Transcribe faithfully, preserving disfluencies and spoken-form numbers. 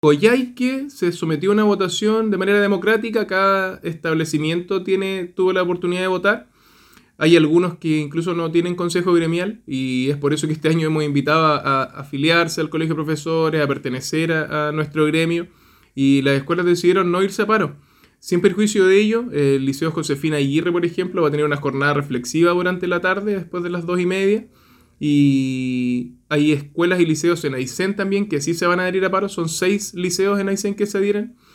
Coyhaique se sometió a una votación de manera democrática, cada establecimiento tiene, tuvo la oportunidad de votar. Hay algunos que incluso no tienen consejo gremial y es por eso que este año hemos invitado a, a afiliarse al colegio de profesores, a pertenecer a, a nuestro gremio, y las escuelas decidieron no irse a paro. Sin perjuicio de ello, el Liceo Josefina Aguirre, por ejemplo, va a tener una jornada reflexiva durante la tarde, después de las dos y media. Y hay escuelas y liceos en Aysén también que sí se van a adherir a paro. Son seis liceos en Aysén que se adhieren.